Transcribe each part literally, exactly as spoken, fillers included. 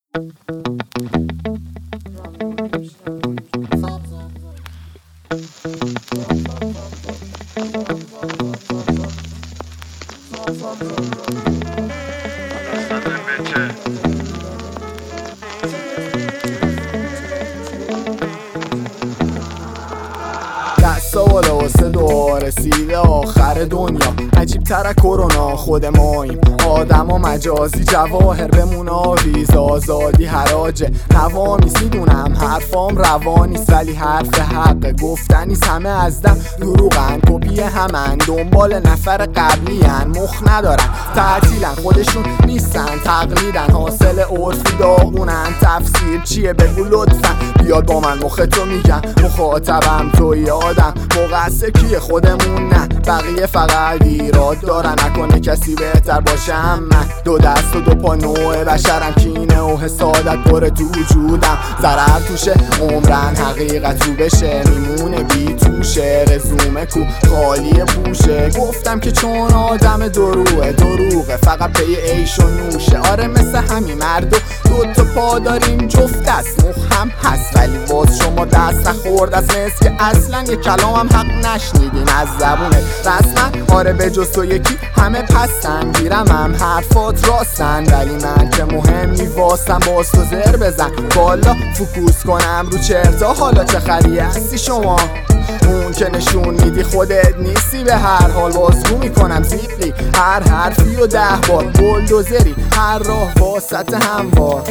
دستا بالا واسه دعا رسیده آخر دنیا، عجیب تر از کرونا خود ماییم، آدم و مجازی جواهر بمون آویز، آزادی حراجه هوا میسیدونم حرفام روانیست ولی حرف حق گفتنیست، همه از دم دروغن کپی همن دنبال نفر قبلیان، مخ ندارن تعطیلن خودشون نیستن تقلیدن، حاصل عرفی داغونن، تفسیر چیه بگو لطفا، بیاد با من مخ تو میگم مخاطبم تو یادم، مقصر کیه خودمون نه بقیه فقط ایراد دارن، نکنه کسی بهتر باشم من، دو دست و دو پا نوع بشرم، کینه و حسادت بره تو وجودم، ضرر توشه عمرن حقیقت رو بشه میمونه بی توشه، رزومه کو خالی پوشه، گفتم که چون آدم دروغه دروغه فقط پی عیش و نوشه، آره مثل همین مرد و دو تا پا داریم جفت دست مخ هم هست ولی باز شما دست نخورد از مثل که اصلا یه کلام هم حق نشنیدین از زبونه رسما، آره به جز تو یکی همه پستن گیرم هم حرفات راستن، ولی من که مهم نیواستم باز تو زر بزن بالا فوکوس کنم رو چرتا، حالا چه خری هستی شما اون که نشون میدی خودت نیستی، به هر حال بازگو میکنم زیقی هر حرفی و ده بار بولدوزری هر راه واسط هموار.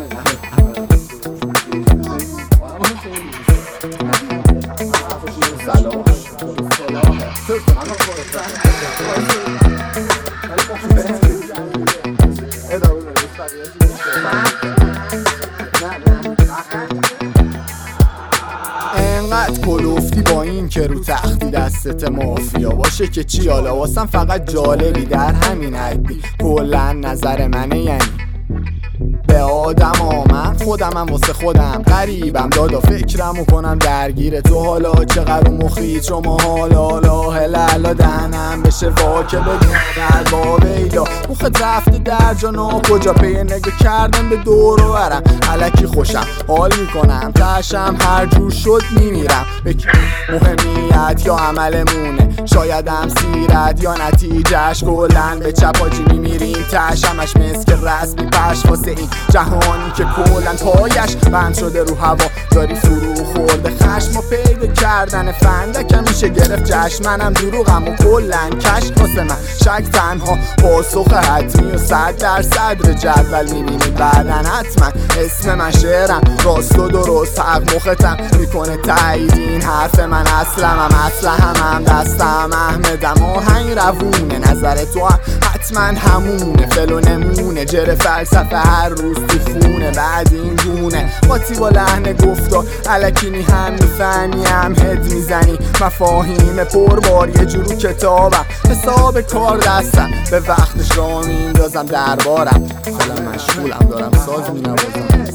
انقدر کلوفتی با این که رو تختی دستت مافیا باشه که چی، حالا واسم فقط جالبی در همین حدی، کلا نظر منه یعنی به آدم ها من خودمم واسه خودم غریبم دادا فکرمو کنم درگیر تو، حالا چقدر مخید شما حالا لا لالا دهنم بشه واکه بگم در با ویلا مخت رفته در جانا کجا پی نگه کردم به دور و برم علکی خوشم حال میکنم تشم هر جور شد میمیرم، به مهمیت یا عملمونه شایدم سیرت یا نتیجهش کلن به چپاجی میمیریم تشمش مثل رسمی پش واسه این جهانی که کلن پایش بند شده رو هوا داری فرو خورده خشم و پیدا کردن فندکم میشه گرفت جشن، منم دروغم و کلن کش واسه من شک تنها پاسخ حتمی و صد در صدر جدول میبینی بعدن حتما اسم من شعرم راست و درست حق مختم میکنه تایید این حرف من اصلم هم اصلا هم هم دستم احمدم آهنگ روونه نظر تو هم حتما همونه فلو نمونه جره فلسفه هر روز تو خونه بعد این گونه قاطی با لحن گفتار الکینی هم میفهمی هم هد میزنی مفاهیم پربار یه جورو کتابم حساب کار دستم به وقتش را میندازم دربارم حالا مشغولم دارم ساز مینوازم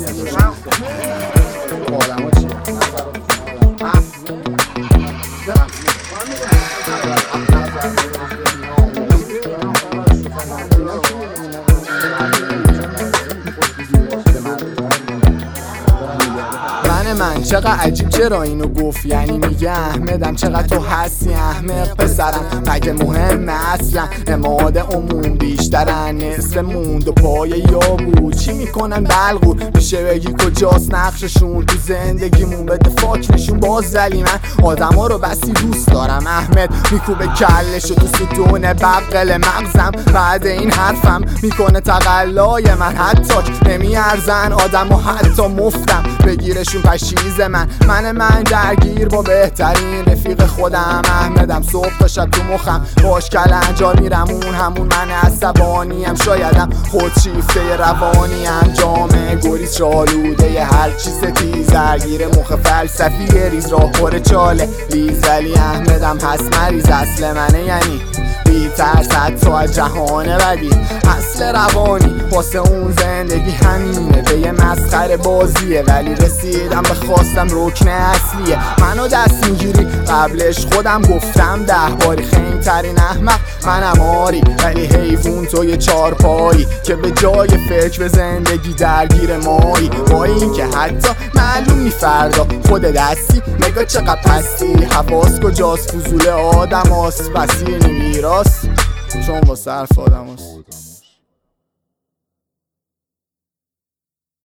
آدم ها چیه؟ من چقدر عجیب چرا اینو گفت یعنی میگه احمدم چقدر تو هستی احمق پسرم مگه مهمه اصلا نماد عموم بیشترن نصف موند و پای یا بود چی میکنن بلغور میشه بگی کجاست نقششون تو زندگیمون بده فاک نشون باز زلی من آدم ها رو بسی دوست دارم احمد میکوبه کلشو تو ستون بقل مغزم بعد این حرفم میکنه تقلای من حتی نمیارزن آدم ها حتی مفتم بگیرشون چیز من من من درگیر با بهترین رفیق خودم احمدم صبح تا شب تو مخم باش کلنجار میرم اون همون من عصبانیم شایدم خود شیفته روانیم جامعه گریز شالوده ی هر چیز تیز درگیر مخ فلسفی ریز راه پر چاله لیز ولی احمدم هست مریض اصل منه یعنی بی ترس حتی از جهان بدی. اصل روانی واسه اون زندگی همینه، به یه مسخره بازیه ولی رسیدم به خواستم رکن اصلیه. منو دست میگیری قبلش خودم گفتم ده باری، خنگ ترین احمق منم آری ولی حیوون توی چار پایی که به جای فکر به زندگی درگیر مایی. با این که حتی معلوم نی فردا خود دستی، نگاه چقدر پستی، حواس کجاست، فضول آدم هست، بسیر میراست چون واسه حرف آدم هست.